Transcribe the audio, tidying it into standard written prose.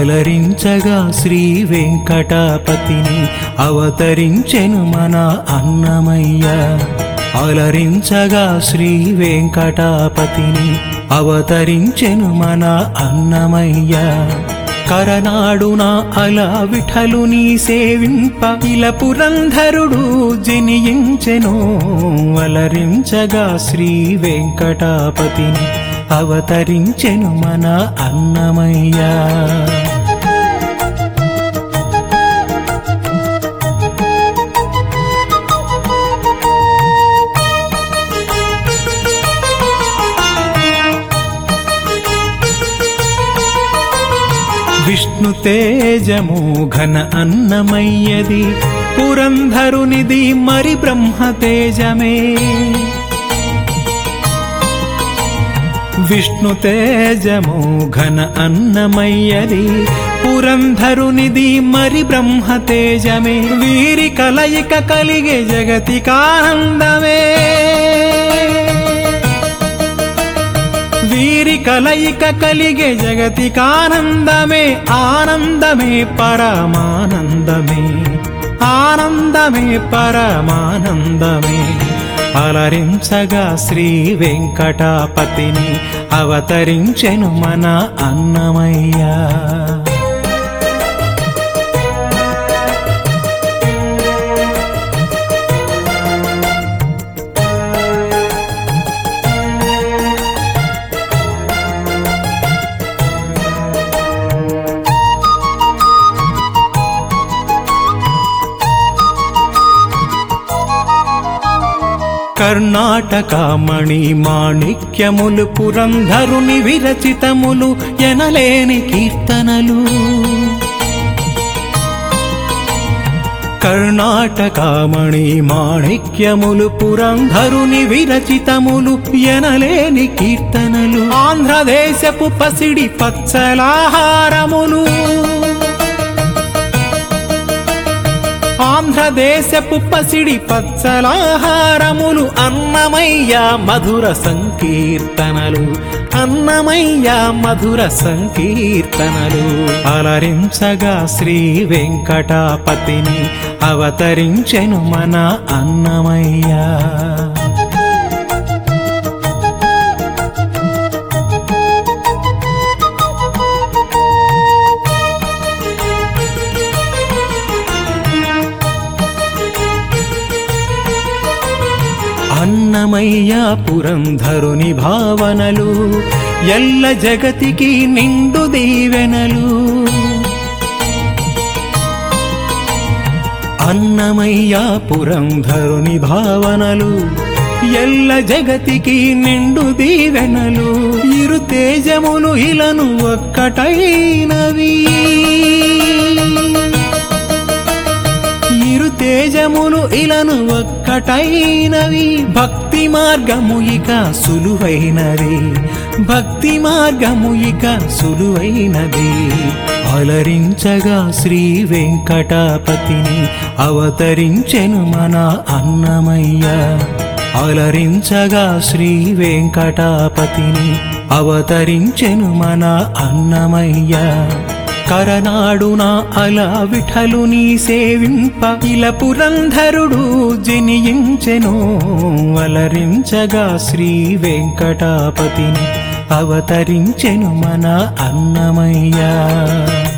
అలరించగా శ్రీ వెంకటాపతిని అవతరించెను మన అన్నమయ్య. అలరించగా శ్రీ వెంకటాపతిని అవతరించెను మన అన్నమయ్య. కరనాడున అలా విఠలుని సేవింప ఇలా పురంధరుడు జనియించెను. అలరించగా శ్రీ వెంకటాపతిని అవతరించెను మన అన్నమయ్య. విష్ణు తేజము ఘన అన్నమయ్యది, పురంధరునిది మరి బ్రహ్మ తేజమే. విష్ణు తేజము ఘన అన్నమయ్యది, పురంధరునిది మరి బ్రహ్మ తేజమే. వీరి కలయిక కలిగే జగతికానందమే. వీరి కలయిక కలిగే జగతికానందమే. ఆనందమే పరమానందమే, ఆనందమే పరమానందమే. అలరించగా శ్రీ వెంకటాపతిని అవతరించెను మన అన్నమయ్య. కర్ణాటక మణి మాణిక్యములు పురంధరుని విరచితములు ఎనలేని కీర్తనలు. కర్ణాటక మణి మాణిక్యములు పురంధరుని విరచితములు ఎనలేని కీర్తనలు. ఆంధ్రదేశపు పసిడి పచ్చలాహారములు, ఆంధ్రదేశపు పసిడి పచ్చలాహారములు. అన్నమయ్య మధుర సంకీర్తనలు, అన్నమయ్య మధుర సంకీర్తనలు. అలరించగా శ్రీ వెంకటాపతిని అవతరించెను మన అన్నమయ్య. అన్నమయ్య పురంధరుని భావనలు ఎల్ల జగతికి నిండు దీవెనలు. అన్నమయ్య పురంధరుని భావనలు ఎల్ల జగతికి నిండు దీవెనలు. ఇరు తేజములు ఇలను ఒక్కటైనవి, ఇరు తేజములు ఇలను ఒక్కటైనవి. భక్తి మార్గము ఇక సులువైనది, భక్తి మార్గము ఇక సులువైనది. అలరించగా శ్రీ వెంకటాపతిని అవతరించెను మన అన్నమయ్య. అలరించగా శ్రీ వెంకటాపతిని అవతరించెను మన అన్నమయ్య. కరనాడున అలా విఠలుని సేవింప ఇలా పురంధరుడు జనియించెను. అలరించగా శ్రీ వెంకటాపతిని అవతరించెను మన అన్నమయ్య.